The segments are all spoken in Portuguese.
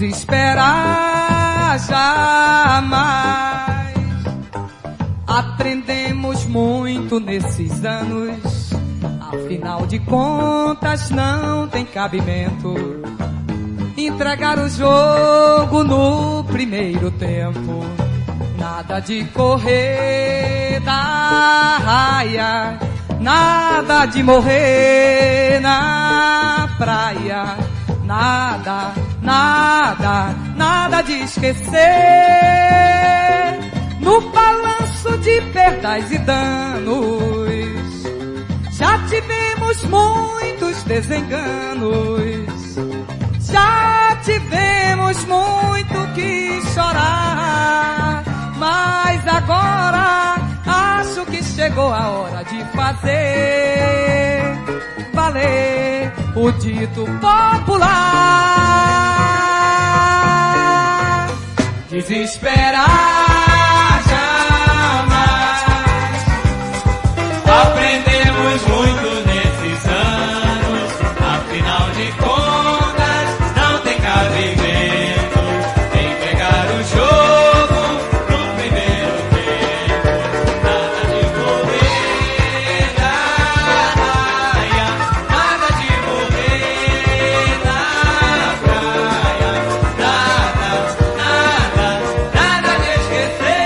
desesperar jamais. Aprendemos muito nesses anos, afinal de contas não tem cabimento entregar o jogo no primeiro tempo. Nada de correr da raia, nada de morrer na praia, nada, nada, nada de esquecer. No balanço de perdas e danos, já tivemos muitos desenganos, já tivemos muito que chorar, mas agora acho que chegou a hora de fazer valer o dito popular. Desesperar jamais. Aprendemos muito nesses anos, afinal de contas não tem cabimento em pegar o jogo no primeiro tempo. Nada de morrer na raia, nada de morrer na praia, nada de esquecer.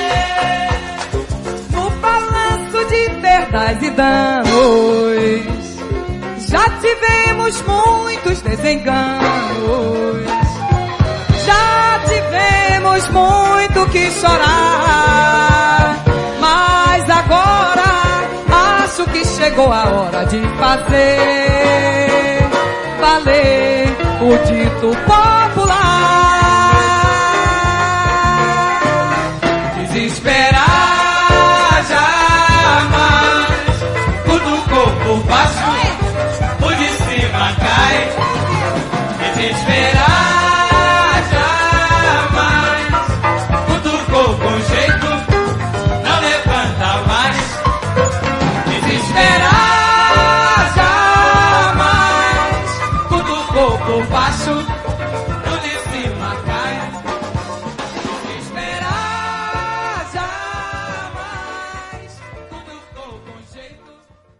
No balanço de perdas e danos, já tivemos muitos desenganos, já tivemos muito que chorar, mas agora acho que chegou a hora de fazer valer o dito popular. Desesperar jamais. Cutucou por baixo, o de cima cai. Desesperar